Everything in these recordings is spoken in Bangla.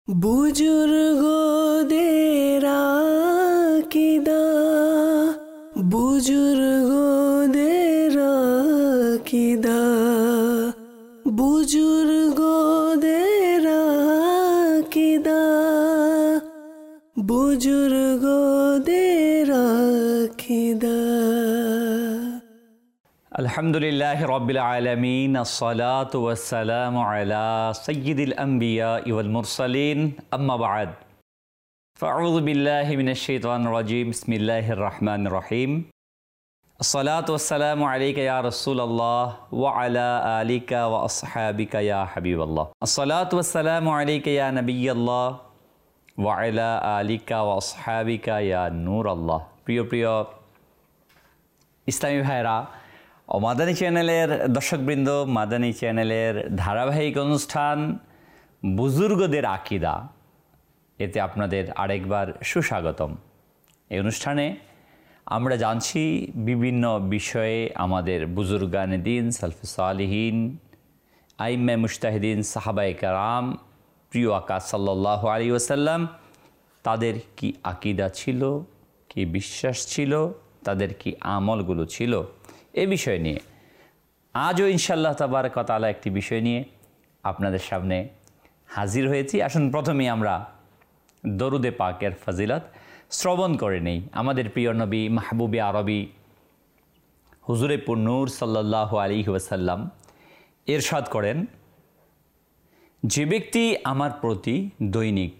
বুজুর্গদের আকীদা, বুজুর্গদের আকীদা, বুজুর্গদের আকীদা, বুজুর্গদের আকীদা। আলহামদুলিল্লাহি রাব্বিল আলামিন, আসসালাতু ওয়াসসালামু আলা সাইয়্যিদিল আমবিয়া ওয়াল মুরসালিন, আম্মা বা'দ। ফাআউযু বিল্লাহি মিনাশ শাইতানির রাজীম। বিসমিল্লাহির রহমানির রহিম। আসসালাতু ওয়াসসালামু আলাইকা ইয়া রাসূলুল্লাহ ওয়া আলা আলিকা ওয়া আসহাবিকা ইয়া হাবিবাল্লাহ। আসসালাতু ওয়াসসালামু আলাইকা ইয়া নাবিয়াল্লাহ ওয়া আলা আলিকা ওয়া আসহাবিকা ইয়া নূরাল্লাহ। প্রিয় প্রিয় ইসলামী ভাইরা ও মাদানী চ্যানেলের দর্শকবৃন্দ, মাদানী চ্যানেলের ধারাবাহিক অনুষ্ঠান বুজুর্গদের আকীদা, এতে আপনাদের আরেকবার সুস্বাগতম। এই অনুষ্ঠানে আমরা জানছি বিভিন্ন বিষয়ে আমাদের বুজুর্গানে দিন, সালফে সালিহিন, আইম্মে মুজতাহিদিন, সাহাবায়ে কেরাম, প্রিয় আকা সাল্লাল্লাহু আলাইহি ওয়াসাল্লাম, তাদের কি আকীদা ছিল, কি বিশ্বাস ছিল, তাদের কি আমলগুলো ছিল, এ বিষয় নিয়ে আজও ইনশাআল্লাহ তাবারক ওয়া তাআলা একটি বিষয় নিয়ে আপনাদের সামনে হাজির হয়েছি। আসুন প্রথমেই আমরা দরুদে পাকের ফজিলত শ্রবণ করে নেই। আমাদের প্রিয় নবী মাহবুবে আরবি হুজুরে পুন্নুর সাল্লাল্লাহু আলাইহি ওয়াসাল্লাম ইরশাদ করেন, যে ব্যক্তি আমার প্রতি দৈনিক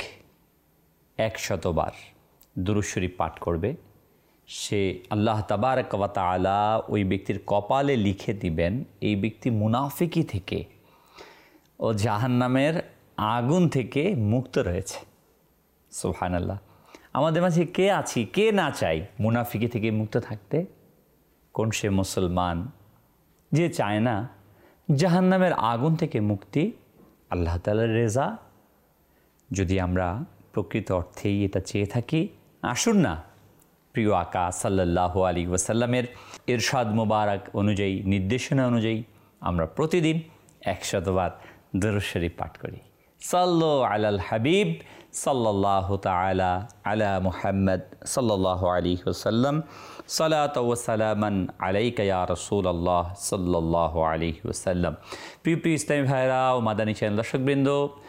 100 বার দুরূদ শরীফ পাঠ করবে, সে আল্লাহ তাবারক ওয়া তাআলা ওই ব্যক্তির কপালে লিখে দিবেন এই ব্যক্তি মুনাফিকি থেকে ও জাহান্নামের আগুন থেকে মুক্ত রয়েছে। সুবহানাল্লাহ। আমাদের মাঝে কে আছি, কে না চাই মুনাফিকি থেকে মুক্ত থাকতে? কোন সে মুসলমান যে চায় না জাহান্নামের আগুন থেকে মুক্তি, আল্লাহ তাআলার রেজা? যদি আমরা প্রকৃত অর্থেই এটা চেয়ে থাকি, আসুন না প্রিয় আকা সাল্লাল্লাহু আলাইহি ওয়াসাল্লামের ইরশাদ মুবারক অনুযায়ী, নির্দেশনা অনুযায়ী আমরা প্রতিদিন 100 বার দরুদ শরীফ পাঠ করি। সাল্লু আলাল হাবিব সাল্লাল্লাহু তাআলা আলা মুহাম্মদ সাল্লাল্লাহু আলাইহি ওয়াসাল্লাম, সালাতু ওয়া সালামান আলাইকা ইয়া রাসূলুল্লাহ সাল্লাল্লাহু আলাইহি ওয়াসাল্লাম। প্রিয় প্রিয় ইসলামী ভাইরা ও মাদানী চ্যানেল দর্শকবৃন্দ,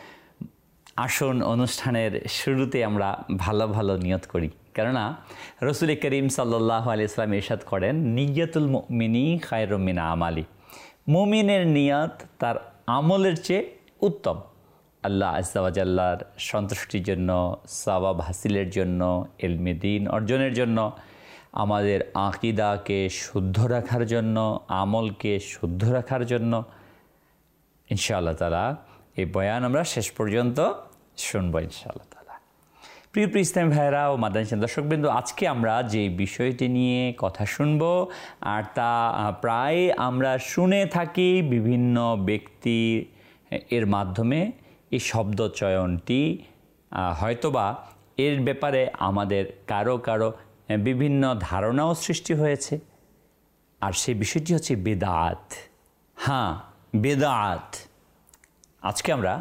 আসুন অনুষ্ঠানের শুরুতে আমরা ভালো ভালো নিয়ত করি, কেননা রসুল করিম সাল্লাল্লাহু আলাইহি ওয়াসাল্লাম ইরশাদ করেন, নিয়াতুল মুমিনি খায়রুম মিন আমালি। মুমিনের নিয়ত তার আমলের চেয়ে উত্তম। আল্লাহ আযজা ওয়া জাল্লার সন্তুষ্টির জন্য, সওয়াব হাসিলের জন্য, ইলমে দ্বীন অর্জনের জন্য, আমাদের আকীদাকে শুদ্ধ রাখার জন্য, আমলকে শুদ্ধ রাখার জন্য ইনশাআল্লাহ তাআলা এই বয়ান আমরা শেষ পর্যন্ত শুনবো ইনশাআল্লাহ তাআলা। প্রিয় প্রিয় ইসলামী ভাইরা ও মাদানী চ্যানেল দর্শকবৃন্দ, আজকে আমরা যে বিষয়টি নিয়ে কথা শুনবো, আর তা প্রায় আমরা শুনে থাকি বিভিন্ন ব্যক্তি এর মাধ্যমে। এই শব্দ চয়নটি হয়তোবা এর ব্যাপারে আমাদের কারো কারো বিভিন্ন ধারণাও সৃষ্টি হয়েছে, আর সেই বিষয়টি হচ্ছে বেদাত। হ্যাঁ, বেদাত। আজকে আমরা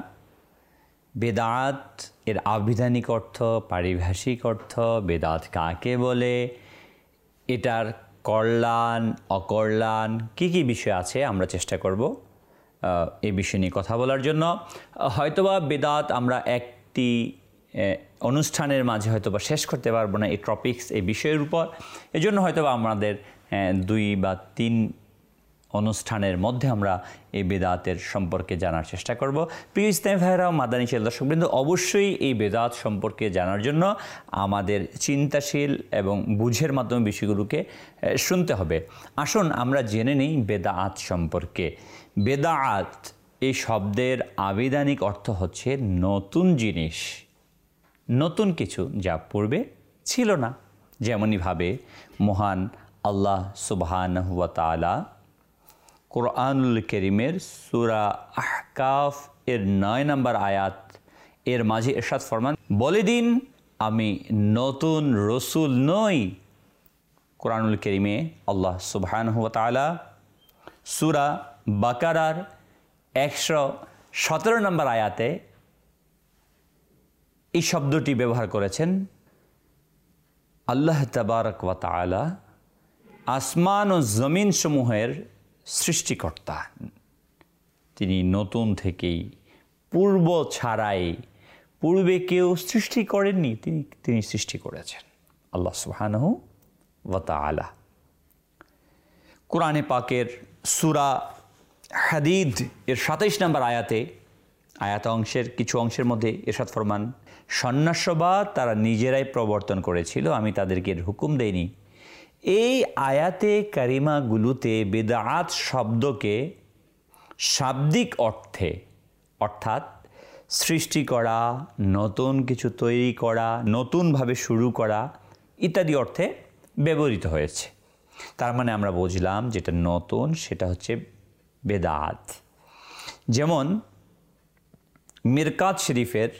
বেদাত এর আবিধানিক অর্থ, পারিভাষিক অর্থ, বেদাত কাকে বলে, এটার কল্যাণ অকল্যাণ কী কী বিষয় আছে আমরা চেষ্টা করব এই বিষয় নিয়ে কথা বলার জন্য। হয়তোবা বেদাত আমরা একটি অনুষ্ঠানের মাঝে হয়তোবা শেষ করতে পারবো না এই টপিকস, এই বিষয়ের উপর। এজন্য হয়তোবা আমাদের 2 বা 3 অনুষ্ঠানের মধ্যে আমরা এই বেদাতের সম্পর্কে জানার চেষ্টা করব। প্রিয় ইসলামী ভাইরা ও মাদানী চ্যানেল দর্শকবৃন্দ, অবশ্যই এই বেদাত সম্পর্কে জানার জন্য আমাদের চিন্তাশীল এবং বুঝের মাধ্যমে বিষয়গুলোকে শুনতে হবে। আসুন আমরা জেনে নিই বেদাত সম্পর্কে। বেদাত এই শব্দের আবিধানিক অর্থ হচ্ছে নতুন জিনিস, নতুন কিছু যা পূর্বে ছিল না। যেমনইভাবে মহান আল্লাহ সুবহানাহু ওয়া তাআলা কোরআনুল কারীমের সূরা আহকাফ এর 9 নম্বর আয়াত এর মাঝে ইরশাদ ফরমান, বলে দিন আমি নতুন রসুল নই। কোরআনুল কারীমে আল্লাহ সুবহানাহু ওয়া তাআলা সূরা বাকারার 117 নম্বর আয়াতে এই শব্দটি ব্যবহার করেছেন আল্লাহ তাবারক ওয়া তাআলা, আসমান ও জমিন সমূহের সৃষ্টিকর্তা। তিনি নতুন থেকেই, পূর্ব ছাড়াই, পূর্বে কেউ সৃষ্টি করেননি, তিনি সৃষ্টি করেছেন আল্লাহ সুবহানাহু ওয়া তাআলা। কোরআনে পাকের সূরা হাদিদ এর ২৭ নম্বর আয়াত অংশের কিছু অংশের মধ্যে ইরশাদ ফরমান, সন্ন্যাসবাদ তারা নিজেরাই প্রবর্তন করেছিল, আমি তাদেরকে এর হুকুম দেইনি। এই আয়াতে কারিমাগুলোতে বিদআত শব্দকে শাব্দিক অর্থে, অর্থাৎ সৃষ্টি করা, নতুন কিছু তৈরি করা, নতুনভাবে শুরু করা ইত্যাদি অর্থে ব্যবহৃত হয়েছে। তার মানে আমরা বুঝলাম যেটা নতুন সেটা হচ্ছে বেদাত। যেমন মিরকাত শরীফের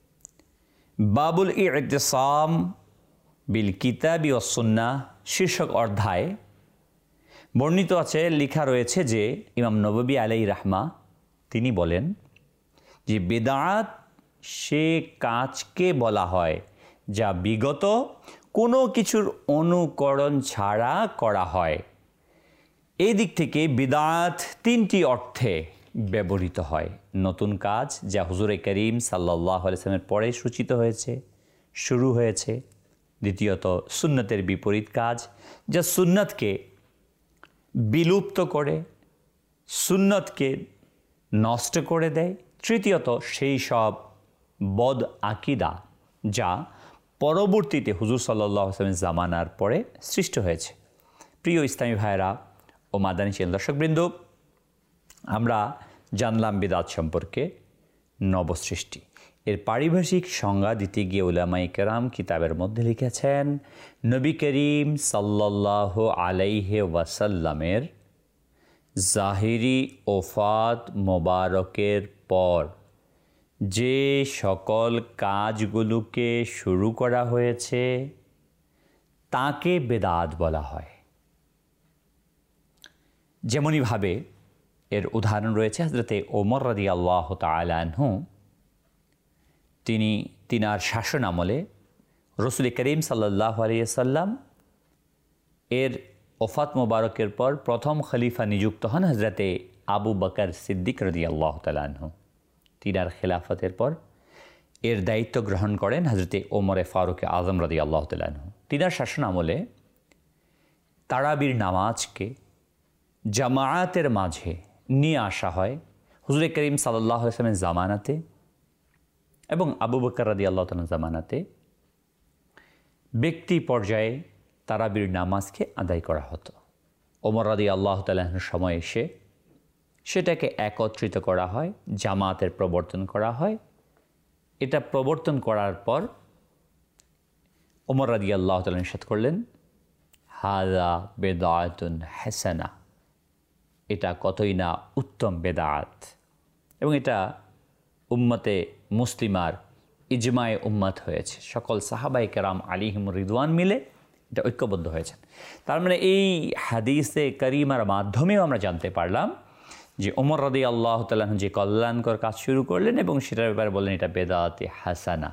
বাবুল ইতিসাম বিল কিতাবি ওয়াস সুন্নাহ শীর্ষক অধ্যায় বর্ণিত আছে, লেখা রয়েছে যে ইমাম নববী আলাইহির রাহমা তিনি বলেন যে বেদাত সে কাজকে বলা হয় যা বিগত কোনো কিছুর অনুকরণ ছাড়া করা হয়। এই দিক থেকে বিদআত তিনটি অর্থে ব্যবহৃত হয়। নতুন কাজ যা হুজুরে করিম সাল্লাল্লাহু আলাইহি ওয়াসাল্লামের পরে সূচিত হয়েছে, শুরু হয়েছে। দ্বিতীয়ত সুন্নতের বিপরীত কাজ যা সুন্নতকে বিলুপ্ত করে, সুন্নতকে নষ্ট করে দেয়। তৃতীয়ত সেই সব বদ আকিদা যা পরবর্তীতে হুজুর সাল্লাল্লাহু আলাইহি ওয়াসাল্লামের জামানার পরে সৃষ্টি হয়েছে। প্রিয় ইসলামী ভাইয়েরা ও মাদানী চ্যানেল দর্শকবৃন্দ, আমরা জানলাম বিদআত সম্পর্কে, নবসৃষ্টি। এর পারিভাষিক সংজ্ঞা দিতে গিয়ে উলামায়ে কেরাম কিতাবের মধ্যে লিখেছেন, নবী করিম সাল্লাল্লাহু আলাইহি ওয়াসাল্লামের জাহিরি ওফাত মোবারকের পর যে সকল কাজগুলোকে শুরু করা হয়েছে তাকে বেদাত বলা হয়। যেমনইভাবে এর উদাহরণ রয়েছে হযরতে ওমর রাদিয়াল্লাহু তাআলা আনহু, তিনার শাসন আমলে রাসূল করিম সাল্লাল্লাহু আলাইহি ওয়াসাল্লাম এর ওফাত মোবারকের পর প্রথম খলিফা নিযুক্ত হন হযরতে আবু বকর সিদ্দিক রাদিয়াল্লাহু তাআলা আনহু। তিনার খেলাফতের পর এর দায়িত্ব গ্রহণ করেন হযরতে ওমরে ফারুক আজম রাদিয়াল্লাহু তাআলা আনহু। তিনার শাসন আমলে তারাবির নামাজকে জামায়াতের মাঝে নিয়ে আসা হয় হুজুরে করিম সাল্লাল্লাহু আলাইহি ওয়াসাল্লামের জামানাতে এবং আবু বকর রাদিয়াল্লাহু তাআলার জামানাতে ব্যক্তি পর্যায়ে তারাবির নামাজকে আদায় করা হতো। ওমর রাদিয়াল্লাহু তাআলার সময় এসে সেটাকে একত্রিত করা হয়, জামাতের প্রবর্তন করা হয়। এটা প্রবর্তন করার পর ওমর রাদিয়াল্লাহু তাআলা ইরশাদ করলেন, হাযা বিদআতুন হাসানা, এটা কতই না উত্তম বেদাত। এবং এটা উম্মতে মুসলিমার ইজমায়ে উম্মত হয়েছে, সকল সাহাবায়ে কেরাম আলাইহিমুর রিদওয়ান মিলে এটা ঐক্যবদ্ধ হয়েছেন। তার মানে এই হাদিসে কারিমার মাধ্যমেও আমরা জানতে পারলাম যে ওমর রাদিয়াল্লাহু তাআলা যে কল্যাণকর কাজ শুরু করলেন এবং সেটার ব্যাপারে বললেন এটা বেদাতে হাসানা।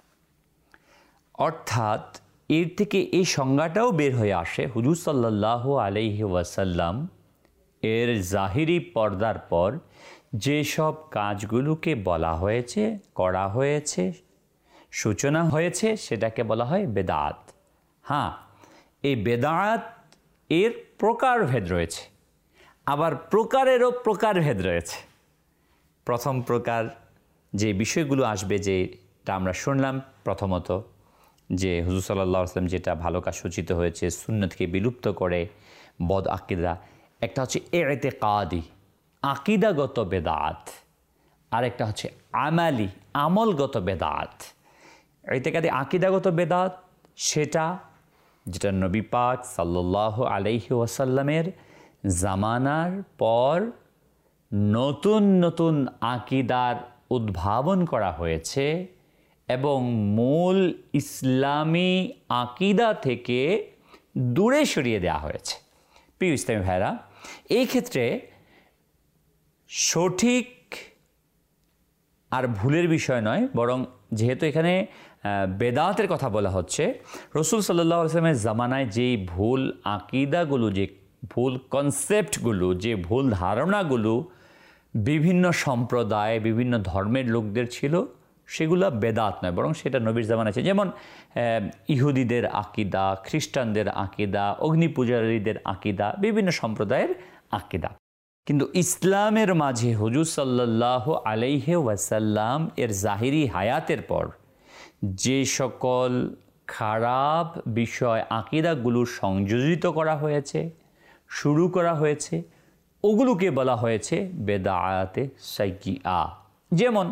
অর্থাৎ এর থেকে এই সংজ্ঞাটাও বের হয়ে আসে হুজুর সাল্লাল্লাহু আলাইহি ওয়াসাল্লাম এর জাহিরি পর্দার পর যেসব কাজগুলোকে বলা হয়েছে, করা হয়েছে, সূচনা হয়েছে সেটাকে বলা হয় বেদাত। হ্যাঁ, এই বেদাত এর প্রকারভেদ রয়েছে, আবার প্রকারেরও প্রকারভেদ রয়েছে। প্রথম প্রকার যে বিষয়গুলো আসবে, যেটা আমরা শুনলাম প্রথমত, যে হুজুর সাল্লাল্লাহু আলাইহি ওয়াসাল্লাম যেটা ভালো কাজ সূচিত হয়েছে, সুন্নতকে বিলুপ্ত করে বদ আকিদা। একটা হচ্ছে ইতিকাদি, আকিদাগত বেদাত, আর একটা হচ্ছে আমালি, আমলগত বেদাত। ইতিকাদি আকিদাগত বেদাত সেটা যেটা নবী পাক সাল্লাল্লাহু আলাইহি ওয়াসাল্লামের জামানার পর নতুন নতুন আকিদার উদ্ভাবন করা হয়েছে এবং মূল ইসলামী আকিদা থেকে দূরে সরিয়ে দেওয়া হয়েছে। প্রিয় ইসলামী ভাইরা, এই ক্ষেত্রে সঠিক আর ভুলের বিষয় নয়, বরং যেহেতু এখানে বেদাতের কথা বলা হচ্ছে, রসুল সাল্লাল্লাহু আলাইহি ওয়াসাল্লামের জামানায় যেই ভুল আকিদাগুলো, যে ভুল কনসেপ্টগুলো, যে ভুল ধারণাগুলো বিভিন্ন সম্প্রদায়, বিভিন্ন ধর্মের লোকদের ছিল, সেগুলো বেদাত নয়, বরং সেটা নবীর জামানায় আছে। যেমন ইহুদিদের আকিদা, খ্রিস্টানদের আকিদা, অগ্নিপূজারীদের আকিদা, বিভিন্ন সম্প্রদায়ের আকিদা। কিন্তু ইসলামের মাঝে হুজুর সাল্লাল্লাহু আলাইহি ওয়াসাল্লাম এর জাহিরি হায়াতের পর যে সকল খারাপ বিষয় আকিদাগুলো সংযোজিত করা হয়েছে, শুরু করা হয়েছে, ওগুলোকে বলা হয়েছে বেদাআতে সাইয়্যিআ। যেমন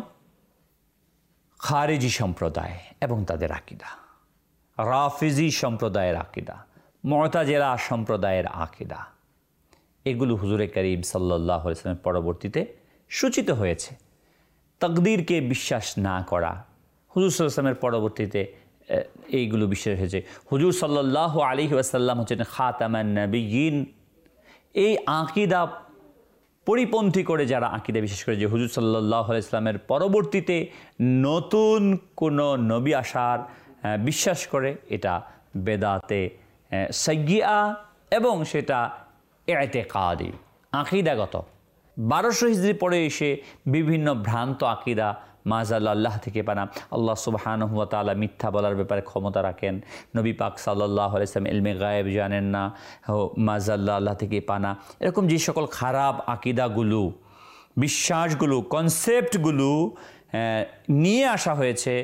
খারেজি সম্প্রদায় এবং তাদের আকিদা, রাফিজি সম্প্রদায়ের আকিদা, মুতাজিলা সম্প্রদায়ের আকিদা, এগুলো হুজুরে করিম সাল্লাল্লাহু আলাইহি ওয়াসাল্লামের পরবর্তীতে সূচিত হয়েছে। তাকদীরকে বিশ্বাস না করা, হুজুর সাল্লাল্লাহু আলাইহি ওয়াসাল্লামের পরবর্তীতে এইগুলো বিশ্বাস হয়েছে। হুজুর সাল্লাল্লাহু আলাইহি ওয়াসাল্লাম হচ্ছেন খাতামান নবিয়্যিন। এই আকিদা পরিপন্থী করে যারা আকিদা বিশ্বাস করে যে হুজুর সাল্লাল্লাহু আলাইহি ওয়াসাল্লামের পরবর্তীতে নতুন কোনো নবী আসার বিশ্বাস করে, এটা বেদাতে সাইয়্যিআ এবং সেটা ইতিকাদি, আকিদাগত। 1200 হিজরি পরে এসে বিভিন্ন ভ্রান্ত আকিদা, মাজাল্লাহ, আল্লাহ থেকে পানা, আল্লাহ সুবহানাহু ওয়া তাআলা মিথ্যা বলার ব্যাপারে ক্ষমতা রাখেন, নবী পাক সাল্লাল্লাহু আলাইহি ওয়াসাল্লাম ইলমে গায়েব জানেন না, মাজাল্লাহ, আল্লাহ থেকে পানা, এরকম যে সকল খারাপ আকিদাগুলো, বিশ্বাসগুলো, কনসেপ্টগুলো নিয়ে আসা হয়েছে,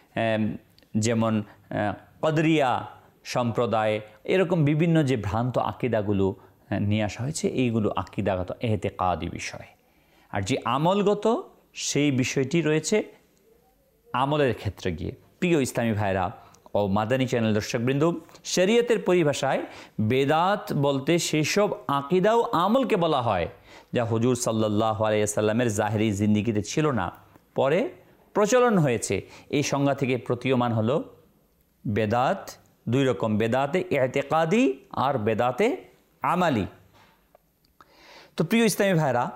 যেমন কদরিয়া সম্প্রদায়, এরকম বিভিন্ন যে ভ্রান্ত আকিদাগুলো নিয়ে আসা হয়েছে, এইগুলো আকিদাগত ইতিকাদি বিষয়। আর যে আমলগত, সেই বিষয়টি রয়েছে আমলের ক্ষেত্রে গিয়ে। প্রিয় ইসলামী ভাইরা ও মাদানী চ্যানেল দর্শকবৃন্দ, শরীয়তের পরিভাষায় বেদাত বলতে সেসব আকিদা ও আমলকে বলা হয় যা হুজুর সাল্লাল্লাহু আলাইহি ওয়াসাল্লামের জাহেরি জিন্দেগিতে ছিল না, পরে প্রচলন হয়েছে। এই সংজ্ঞা থেকে প্রতীয়মান হলো বেদাত দুই রকম, বেদাতে ইতিকাদি আর বেদাতে আমালি। তো প্রিয় ইসলামী ভাইরা,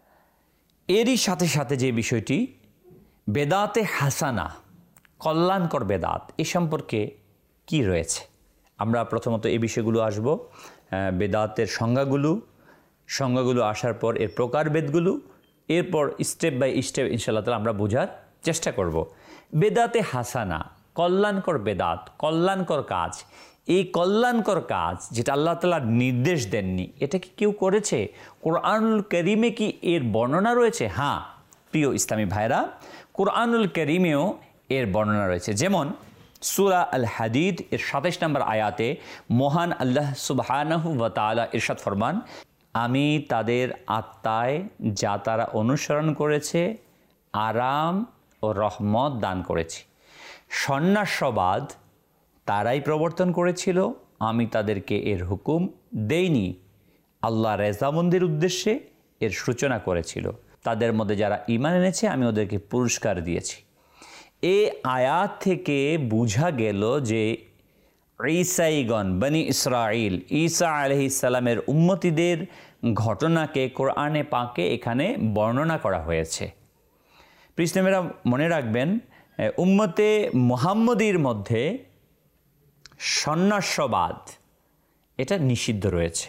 এরই সাথে সাথে যে বিষয়টি বেদাতে হাসানা, কল্যাণকর বেদাত, এ সম্পর্কে কি রয়েছে, আমরা প্রথমত এই বিষয়গুলো আসব। বেদাতের সংজ্ঞাগুলো আসার পর এর প্রকারভেদগুলো, এরপর স্টেপ বাই স্টেপ ইনশাআল্লাহ তাআলা আমরা বোঝার চেষ্টা করব। বেদাতে হাসানা, কল্যাণকর বেদাত, কল্যাণকর কাজ। এই কল্যাণকর কাজ যেটা আল্লাহ তাআলা নির্দেশ দেননি, এটা কি কেউ করেছে? কোরআনুল কারীমে কি এর বর্ণনা রয়েছে? হ্যাঁ প্রিয় ইসলামী ভাইরা, কোরআনুল কারীমেও এর বর্ণনা রয়েছে। যেমন সূরা আল হাদিদ এর 27 নম্বর আয়াতে মহান আল্লাহ সুবহানাহু ওয়া তাআলা ইরশাদ ফরমান, আমি তাদের আত্মায় যা তারা অনুসরণ করেছে আরাম ও রহমত দান করেছি। সন্ন্যাসবাদ তারাই প্রবর্তন করেছিল, আমি তাদেরকে এর হুকুম দেইনি। আল্লাহ রেজামন্দির উদ্দেশ্যে এর সূচনা করেছিল। তাদের মধ্যে যারা ঈমান এনেছে আমি ওদেরকে পুরস্কার দিয়েছি। এই আয়াত থেকে বোঝা গেল যে ঈসাইগণ, বনি ইসরাইল, ঈসা আলাইহিস সালামের উম্মতিদের ঘটনাকে কোরআনে পাকে এখানে বর্ণনা করা হয়েছে। প্রিয়মেরা মনে রাখবেন, উম্মতে মুহাম্মদীর মধ্যে সন্ন্যাসবাদ এটা নিষিদ্ধ রয়েছে।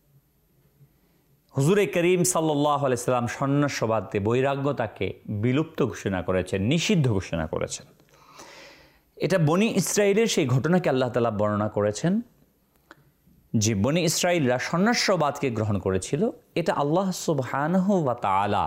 হুজুরে করিম সাল্লাল্লাহু আলাইহি সাল্লাম সন্ন্যাসবাদকে, বৈরাগ্যতাকে বিলুপ্ত ঘোষণা করেছেন, নিষিদ্ধ ঘোষণা করেছেন। এটা বনি ইসরাইলের সেই ঘটনাকে আল্লাহ তাআলা বর্ণনা করেছেন যে বনি ইসরাইলরা সন্ন্যাসবাদকে গ্রহণ করেছিল। এটা আল্লাহ সুবহানাহু ওয়া তাআলা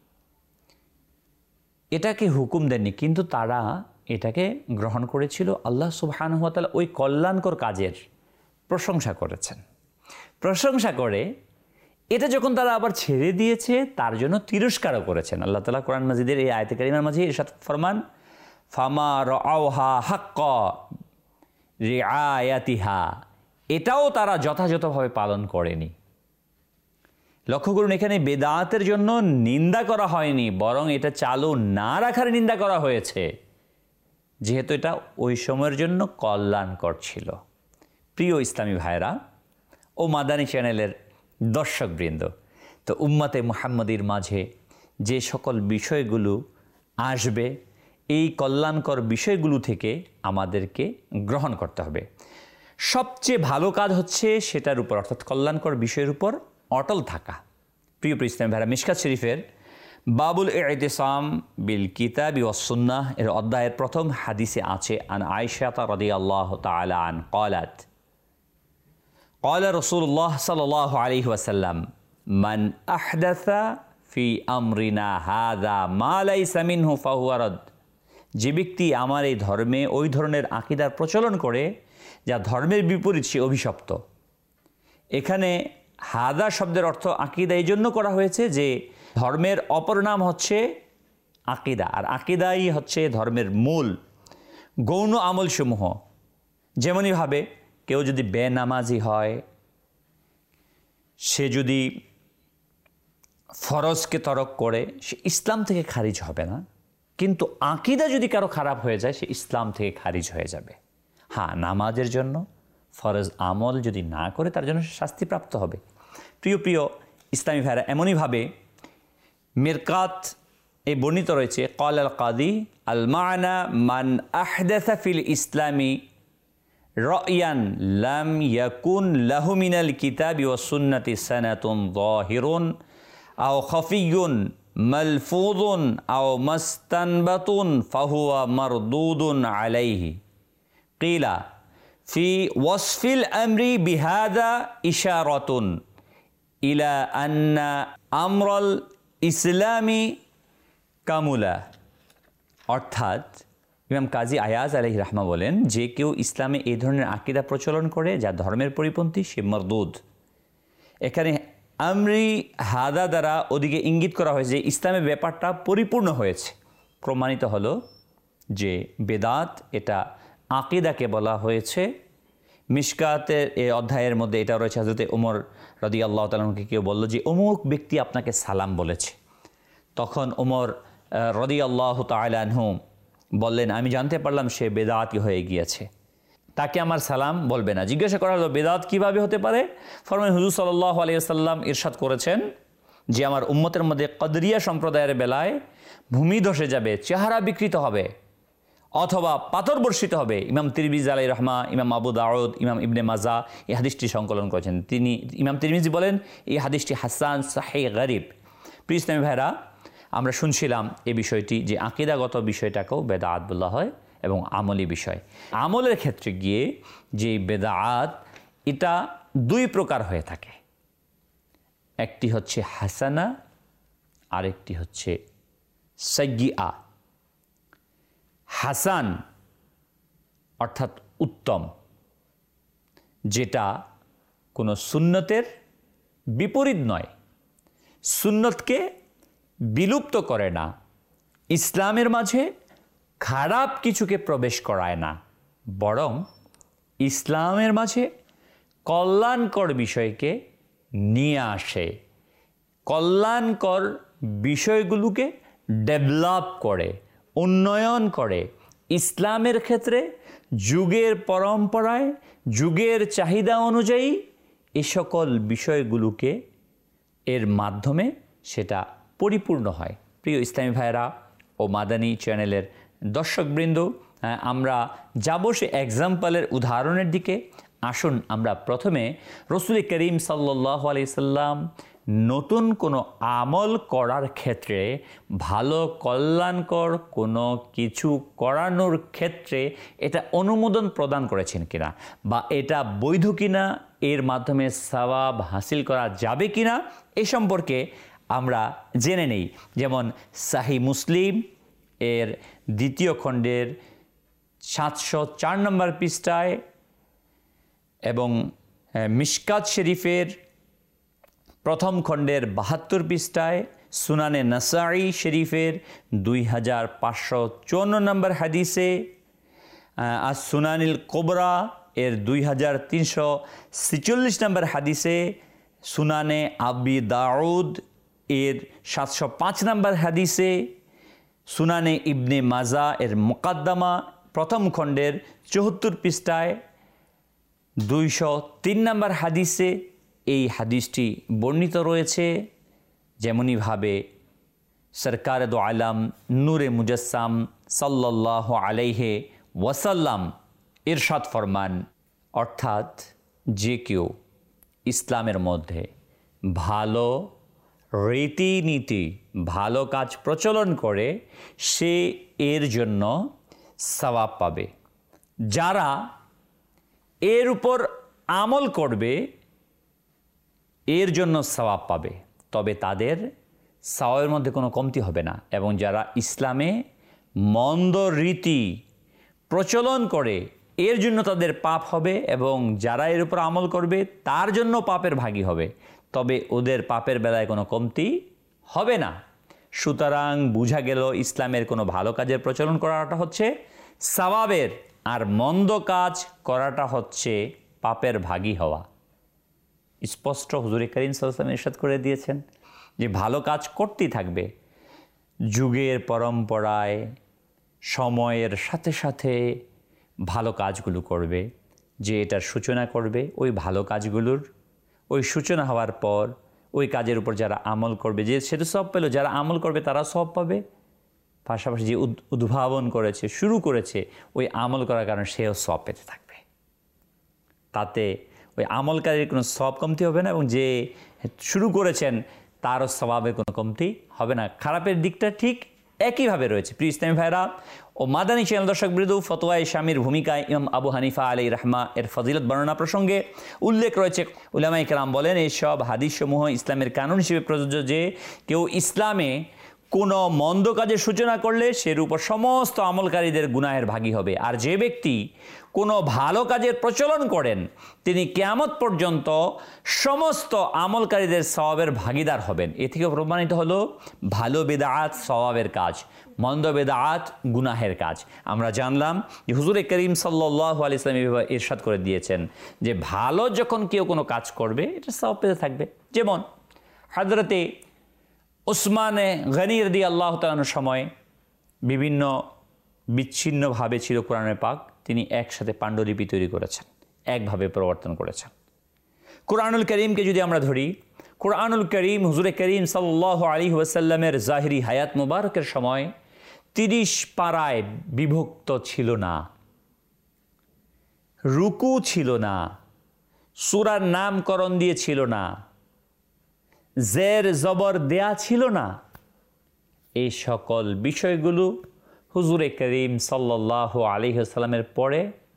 এটাকে হুকুম দেননি, কিন্তু তারা এটাকে গ্রহণ করেছিল। আল্লাহ সুবহানাহু ওয়া তাআলা ওই কল্যাণকর কাজের প্রশংসা করেছেন। প্রশংসা করে এটা যখন তারা আবার ছেড়ে দিয়েছে, তার জন্য তিরস্কারও করেছেন। আল্লাহ তাআলা কোরআন মাজিদের এই আয়াতে কারিমার মাঝে ইরশাদ ফরমান, ফামা রাআউহা হাক্কা রিআয়াতিহা, এটাও তারা যথাযথভাবে পালন করেনি। লক্ষ্য করুন, এখানে বেদাতের জন্য নিন্দা করা হয়নি, বরং এটা চালু না রাখার নিন্দা করা হয়েছে, যেহেতু এটা ওই সময়ের জন্য কল্যাণকর ছিল। প্রিয় ইসলামী ভাইরা ও মাদানী চ্যানেলের দর্শকবৃন্দ, তো উম্মতে মুহাম্মদীর মাঝে যে সকল বিষয়গুলো আসবে, এই কল্যাণকর বিষয়গুলো থেকে আমাদেরকে গ্রহণ করতে হবে। সবচেয়ে ভালো কাজ হচ্ছে সেটার উপর, অর্থাৎ কল্যাণকর বিষয়ের উপর অটল থাকা। প্রিয় ইসলাম ভাইরা, মিশকাত শরীফের বাবুল ইতিসাম বিল কিতাবি ওয়াস সুন্নাহ এর অধ্যায়ের প্রথম হাদিসে আছে, আন আয়েশা রাদিয়াল্লাহু তাআলা আন ক্বালাত ক্বালা রাসূলুল্লাহ সাল্লাল্লাহু আলাইহি ওয়াসাল্লাম মান আহদাসা ফি আমরিনা হাযা মা লাইসা মিনহু ফাহুয়া রাদ। যে ব্যক্তি আমার এই ধর্মে ওই ধরনের আকীদার প্রচলন করে যা ধর্মের বিপরীত, সে অভিশপ্ত। এখানে হাদা শব্দের অর্থ আকীদা এই জন্য করা হয়েছে যে ধর্মের অপর নাম হচ্ছে আকীদা, আর আকীদাই হচ্ছে ধর্মের মূল। গৌণ আমলসমূহ, যেমনইভাবে কেউ যদি বেনামাজি হয়, সে যদি ফরজকে তরক করে, সে ইসলাম থেকে খারিজ হবে না, কিন্তু আকীদা যদি কারো খারাপ হয়ে যায়, সে ইসলাম থেকে খারিজ হয়ে যাবে। হ্যাঁ, নামাজের জন্য ফরজ আমল যদি না করে, তার জন্য শাস্তিপ্রাপ্ত হবে। প্রিয় প্রিয় ইসলামী ভাইরা, এমনইভাবে মিরকাত এই বর্ণিত রয়েছে, ক্বাল আল কাদি আল মা'না মান আহদাসা ফিল ইসলামি রা'য়ান লাম ইয়াকুন লাহু মিনাল কিতাবি ওয়াস সুন্নাতি সানাতুন যাহিরুন আও খাফিয়ুন মালফুযুন আও মাস্তানবাতুন ফাহুয়া মারদুদুন আলাইহি। কিলা ফি ওয়াসফিল আমরি বিহাদা ইশারাতুন ইলা আন্না আমরাল ইসলামী কামুলা। অর্থাৎ ইমাম কাজী আয়াজ আলাইহির রাহমা বলেন, যে কেউ ইসলামে এই ধরনের আকীদা প্রচলন করে যা ধর্মের পরিপন্থী, সে মরদুদ। এখানে আমরি হাদা দ্বারা ওদিকে ইঙ্গিত করা হয়েছে যে ইসলামের ব্যাপারটা পরিপূর্ণ হয়েছে। প্রমাণিত হলো যে বেদাত এটা আকীদাকে বলা হয়েছে। মিশকাতের এই অধ্যায়ের মধ্যে এটা রয়েছে, হযরতে ওমর রাদিয়াল্লাহু তাআলা আনহুকে কেউ বলল যে অমুক ব্যক্তি আপনাকে সালাম বলেছে। তখন ওমর রাদিয়াল্লাহু তাআলা আনহু বললেন, আমি জানতে পারলাম সে বেদাতি হয়ে গিয়েছে, তাকে আমার সালাম বলবে না। জিজ্ঞাসা করা হলো, বেদাত কিভাবে হতে পারে? ফরমান, হুজুর সাল্লাল্লাহু আলাইহি ওয়াসাল্লাম ইরশাদ করেছেন যে আমার উম্মতের মধ্যে কদরিয়া সম্প্রদায়ের বেলায় ভূমি ধসে যাবে, চেহারা বিকৃত হবে, অথবা পাথর বর্ষিত হবে। ইমাম তিরমিজি আলাইহির রাহমা, ইমাম আবু দাউদ, ইমাম ইবনে মাজা এই হাদিসটি সংকলন করেছেন। ইমাম তিরমিজি বলেন এই হাদিসটি হাসান সাহিহ গরিব। প্রিয় ইসলামী ভাইরা, আমরা শুনছিলাম এই বিষয়টি যে আকীদাগত বিষয়টাকেও বেদাত বলা হয় এবং আমলি বিষয়। আমলের ক্ষেত্রে গিয়ে যে বেদাত, এটা দুই প্রকার হয়ে থাকে। একটি হচ্ছে হাসানা, আরেকটি হচ্ছে সাইয়্যিআ। হাসান অর্থাৎ উত্তম, যেটা কোনো সুন্নতের বিপরীত নয়, সুন্নতকে বিলুপ্ত করে না, ইসলামের মাঝে খারাপ কিছুকে প্রবেশ করায় না, বরং ইসলামের মাঝে কল্যাণকর বিষয়কে নিয়ে আসে, কল্যাণকর বিষয়গুলোকে ডেভেলপ করে, উন্নয়ন করে। ইসলামের ক্ষেত্রে যুগের পরম্পরায়, যুগের চাহিদা অনুযায়ী এই সকল বিষয়গুলোকে এর মাধ্যমে সেটা পরিপূর্ণ হয়। প্রিয় ইসলামী ভাইরা ও মাদানী চ্যানেলের দর্শকবৃন্দ, আমরা যাব সে এক্সাম্পলের উদাহরণের দিকে। আসুন আমরা প্রথমে রাসূল করিম সাল্লাল্লাহু আলাইহি সাল্লাম নতুন কোনো আমল করার ক্ষেত্রে, ভালো কল্যাণকর কোনো কিছু করানোর ক্ষেত্রে এটা অনুমোদন প্রদান করেছেন কিনা, বা এটা বৈধ কিনা, এর মাধ্যমে সওয়াব হাসিল করা যাবে কিনা, এ সম্পর্কে আমরা জেনে নেই। যেমন সাহিহ মুসলিম এর 2য় খণ্ডের 704 নম্বর পৃষ্ঠায় এবং মিশকাত শরীফের 1ম খণ্ডের 72 পৃষ্ঠায়, সুনানে নাসাঈ শরীফের 2554 নম্বর হাদিসে, আর সুনানিল কোবরা এর 2346 নম্বর হাদিসে, সুনানে আবি দাউদ এর 705 নম্বর হাদিসে, সুনানে ইবনে মাজা এর মুকাদ্দামা 1ম খণ্ডের 74 পৃষ্ঠায় 203 নম্বর হাদিসে এই হাদিসটি বর্ণিত রয়েছে। যেমনইভাবে সরকার দো আলম নূরে মুজাসসাম সাল্লাল্লাহু আলাইহি ওয়াসাল্লাম ইরশাদ ফরমান, অর্থাৎ যে কেউ ইসলামের মধ্যে ভালো রীতিনীতি, ভালো কাজ প্রচলন করে সে এর জন্য সওয়াব পাবে। যারা এর উপর আমল করবে এর জন্য সওয়াব পাবে, তবে তাদের সওয়াবের মধ্যে কোনো কমতি হবে না। এবং যারা ইসলামে মন্দ রীতি প্রচলন করে এর জন্য তাদের পাপ হবে, এবং যারা এর উপর আমল করবে তার জন্য পাপের ভাগী হবে, তবে ওদের পাপের বেলায় কোনো কমতি হবে না। সুতরাং বোঝা গেল ইসলামের কোনো ভালো কাজের প্রচলন করাটা হচ্ছে সওয়াবের, আর মন্দ কাজ করাটা হচ্ছে পাপের ভাগী হওয়া। স্পষ্ট হুজুর করিম সাল্লাল্লাহু আলাইহি ওয়াসাল্লাম ইরশাদ করে দিয়েছেন যে ভালো কাজ করতেই থাকবে, যুগের পরম্পরায় সময়ের সাথে সাথে ভালো কাজগুলো করবে। যে এটার সূচনা করবে ওই ভালো কাজগুলোর, ওই সূচনা হওয়ার পর ওই কাজের উপর যারা আমল করবে, যে সেটা সব পেল, যারা আমল করবে তারা সব পাবে, পাশাপাশি যে উদ্ভাবন করেছে, শুরু করেছে, ওই আমল করার কারণে সেও সব পেতে থাকবে। তাতে ওই আমলকারীর কোনো সব কমতি হবে না, এবং যে শুরু করেছেন তারও স্বভাবের কোনো কমতি হবে না। খারাপের দিকটা ঠিক একইভাবে রয়েছে। প্রিয় ইসলামী ভাইরা ও মাদানী চ্যানেল দর্শক বৃন্দ, ফতোয়ায়ে শামির ভূমিকায় ইমাম আবু হানিফা আলাইহি রাহমা এর ফজিলত বর্ণনা প্রসঙ্গে উল্লেখ রয়েছে। উলামায়ে কেরাম বলেন, এইসব হাদিসসমূহ ইসলামের কানুন হিসেবে প্রযোজ্য যে কেউ ইসলামে কোনো মন্দ কাজের সূচনা করলে সের উপর সমস্ত আমলকারীদের গুনাহের ভাগী হবে। আর যে ব্যক্তি কোনো ভালো কাজের প্রচলন করেন তিনি কিয়ামত পর্যন্ত সমস্ত আমলকারীদের সওয়াবের ভাগীদার হবেন। এ থেকে প্রমাণিত হলো ভালো বেদাআত সওয়াবের কাজ, মন্দ বেদাআত গুনাহের কাজ। আমরা জানলাম যে হুজুর করিম সাল্লাল্লাহু আলাইহি ওয়াসাল্লাম ইরশাদ করে দিয়েছেন যে ভালো যখন কেউ কোনো কাজ করবে এটা সওয়াব পেতে থাকবে। যেমন হযরতে উসমানে গনি রাদিয়াল্লাহু তাআলার সময় বিভিন্ন বিচ্ছিন্নভাবে ছিল কোরআনের পাক, তিনি একসাথে পাণ্ডুলিপি তৈরি করেছেন, একভাবে প্রবর্তন করেছেন। কোরআনুল করিমকে যদি আমরা ধরি, কোরআনুল করিম হুজুরে করিম সাল্লাল্লাহু আলাইহি ওয়াসাল্লামের জাহিরি হায়াত মুবারকের সময় 30 পারায় বিভক্ত ছিল না, রুকু ছিল না, সূরার নামকরণ দিয়ে ছিল না, জের জবর দেয়া ছিল না। এই সকল বিষয়গুলো হুজুরে করিম সাল্লাল্লাহু আলাইহি ওয়াসাল্লামের পরে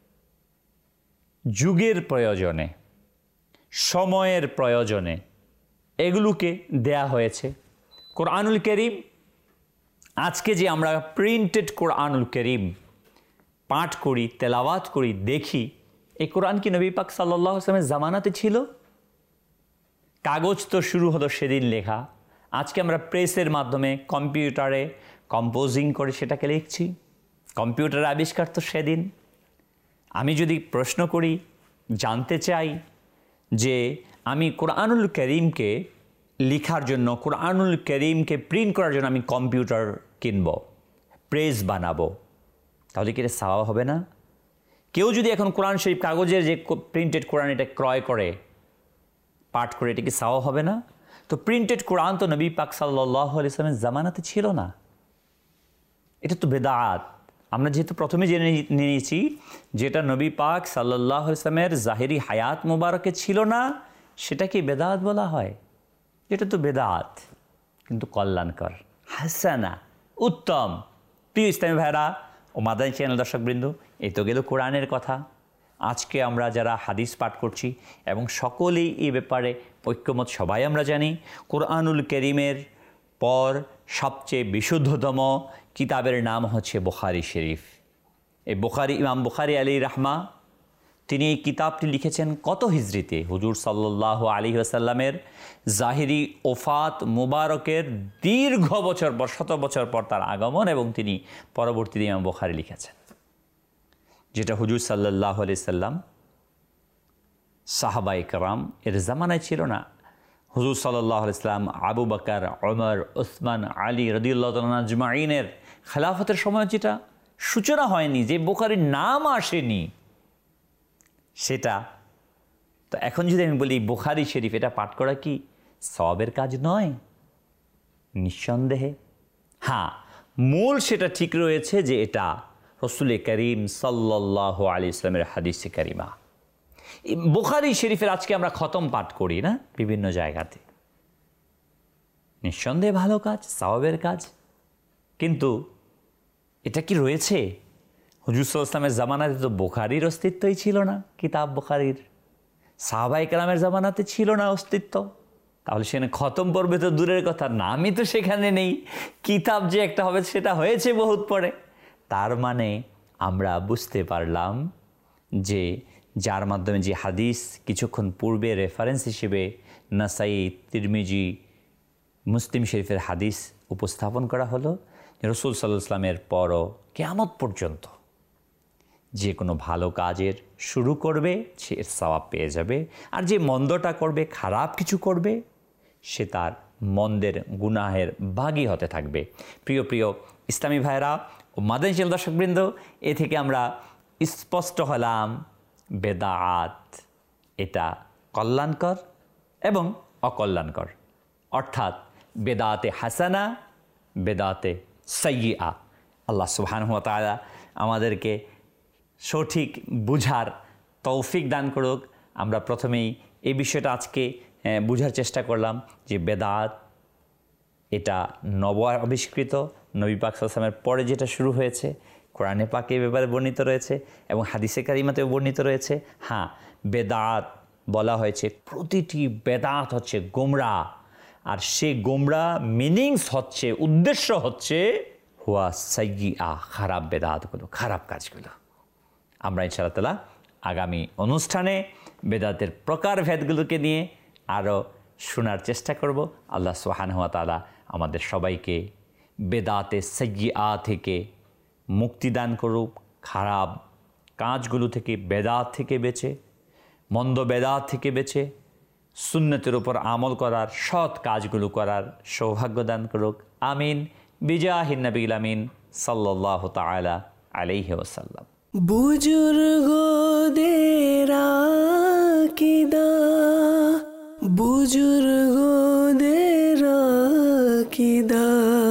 যুগের প্রয়োজনে, সময়ের প্রয়োজনে এগুলোকে দেয়া হয়েছে। কোরআনুল করিম আজকে যে আমরা প্রিন্টেড কোরআনুল করিম পাঠ করি, তেলাওয়াত করি, দেখি, এই কোরআন কি নবী পাক সাল্লাল্লাহু আলাইহি ওয়াসাল্লামের জামানাতে ছিল? কাগজ তো শুরু হলো সেদিন লেখা, আজকে আমরা প্রেসের মাধ্যমে কম্পিউটারে কম্পোজিং করে সেটাকে লিখছি। কম্পিউটারের আবিষ্কার তো সেদিন। আমি যদি প্রশ্ন করি, জানতে চাই যে আমি কোরআনুল করিমকে লেখার জন্য, কোরআনুল করিমকে প্রিন্ট করার জন্য আমি কম্পিউটার কিনব, প্রেস বানাবো, তাহলে কি এটা সওয়াব হবে না? কেউ যদি এখন কোরআন শরীফ কাগজের যে প্রিন্টেড কোরআন এটা ক্রয় করে পাঠ করে, এটা কি সওয়াব হবে না? তো প্রিন্টেড কোরআন তো নবী পাক সাল্লাল্লাহু আলাইহি ওয়াসাল্লামের জামানাতে ছিল না, এটা তো বেদাত। আমরা যেহেতু প্রথমে জেনে নিয়েছি যেটা নবী পাক সাল্লাল্লাহু আলাইহি ওয়াসাল্লামের জাহিরি হায়াত মুবারকে ছিল না, সেটাকে বেদাত বলা হয়। এটা তো বেদাত, কিন্তু কল্যাণকর, হাসানা, উত্তম। প্রিয় ইসলামী ভাইরা ও মাদানী চ্যানেল দর্শকবৃন্দ, এই তো গেল কোরআনের কথা। আজকে আমরা যারা হাদিস পাঠ করছি এবং সকলেই এই ব্যাপারে ঐক্যমত, সবাই আমরা জানি কোরআনুল করিমের পর সবচেয়ে বিশুদ্ধতম কিতাবের নাম হচ্ছে বুখারী শরীফ। এই বুখারী, ইমাম বুখারী আলাইহি রাহমা, তিনি এই কিতাবটি লিখেছেন কত হিজরিতে? হুজুর সাল্লাল্লাহু আলাইহি ওয়াসাল্লামের জাহিরি ওফাত মুবারকের দীর্ঘ বছর পর, 100 বছর পর তার আগমন, এবং তিনি পরবর্তীতে ইমাম বুখারী লিখেছেন, যেটা হুজুর সাল্লাল্লাহু আলাইহি সাল্লাম, সাহাবায়ে কেরাম এর জামানায় ছিল না। হুজুর সাল্লাল্লাহু আলাইহি সাল্লাম, আবু বকর, ওমর, উসমান, আলী রাদিয়াল্লাহু তাআলা আজমাইনের খেলাফতের সময় যেটা সূচনা হয়নি, যে বুখারীর নাম আসেনি, সেটা তো এখন যদি আমি বলি বুখারী শরীফ, এটা পাঠ করা কি সওয়াবের কাজ নয়? নিঃসন্দেহে হ্যাঁ, মূল সেটা ঠিক রয়েছে যে এটা রসুল করিম সাল্লাল্লাহু আলাইহি ওয়াসাল্লামের হাদিসে কারিমা। বুখারী শরীফের আজকে আমরা খতম পাঠ করি না বিভিন্ন জায়গাতে, নিঃসন্দেহে ভালো কাজ, সওয়াবের কাজ, কিন্তু এটা কি রয়েছে? হুজুর সাল্লাল্লাহু আলাইহি ওয়াসাল্লামের জামানাতে তো বুখারীর অস্তিত্বই ছিল না, কিতাব বুখারীর। সাহাবায়ে কেরামের জামানাতে ছিল না অস্তিত্ব। তাহলে সেখানে খতম পড়বে তো দূরের কথা, নামই তো সেখানে নেই। কিতাব যে একটা হবে সেটা হয়েছে বহুত পরে। তার মানে আমরা বুঝতে পারলাম যে যার মাধ্যমে যে হাদিস কিছুক্ষণ পূর্বে রেফারেন্স হিসেবে নাসাই, তিরমিজি, মুসলিম শরীফের হাদিস উপস্থাপন করা হলো, রাসূল সাল্লাল্লাহু আলাইহি ওয়াসাল্লামের পরও কিয়ামত পর্যন্ত যে কোনো ভালো কাজের শুরু করবে সে এর সওয়াব পেয়ে যাবে, আর যে মন্দটা করবে, খারাপ কিছু করবে, সে তার মন্দের গুনাহের ভাগী হতে থাকবে। প্রিয় প্রিয় ইসলামী ভাইরা ও মাদানী চ্যানেল দর্শকবৃন্দ, এ থেকে আমরা স্পষ্ট হলাম বেদাত এটা কল্যাণকর এবং অকল্যাণকর, অর্থাৎ বেদাতে হাসানা, বেদাতে সাইয়্যিআ। আল্লাহ সুবহানাহু ওয়া তাআলা আমাদেরকে সঠিক বুঝার তৌফিক দান করুক। আমরা প্রথমেই এই বিষয়টা আজকে বুঝার চেষ্টা করলাম যে বেদাত এটা নব আবিষ্কৃত, নবী পাক সাল্লাল্লাহু আলাইহি ওয়াসাল্লামের পরে যেটা শুরু হয়েছে, কোরআনে পাকে এ ব্যাপারে বর্ণিত রয়েছে এবং হাদিসে কারিমাতেও বর্ণিত রয়েছে। হ্যাঁ, বেদাত বলা হয়েছে, প্রতিটি বেদাত হচ্ছে গোমরাহ, আর সে গোমরাহ মিনিংস হচ্ছে, উদ্দেশ্য হচ্ছে হুয়া সাইয়্যিআ, খারাপ বেদাতগুলো, খারাপ কাজগুলো। আমরা ইনশাআল্লাহ তাআলা আগামী অনুষ্ঠানে বেদাতের প্রকারভেদগুলোকে নিয়ে আরও শোনার চেষ্টা করব। আল্লাহ সুবহানাহু ওয়া তাআলা আমাদের সবাইকে বেদাতে সাইয়্যিআ থেকে মুক্তিদান করুক, খারাপ কাজগুলো থেকে, বেদাত থেকে বেঁচে, মন্দ বেদাত থেকে বেঁচে সুন্নতের উপর আমল করার, সৎ কাজগুলো করার সৌভাগ্য দান করুক। আমিন বিজাহিন নবীল আমিন সাল্লাল্লাহু তাআলা আলাইহি ওয়াসাল্লাম। বুজুর্গদের আকীদা, বুজুর্গদের আকীদা,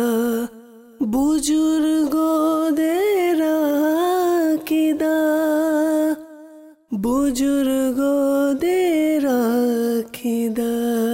বুজুর্গদের আকীদা, বুজুর্গদের আকীদা।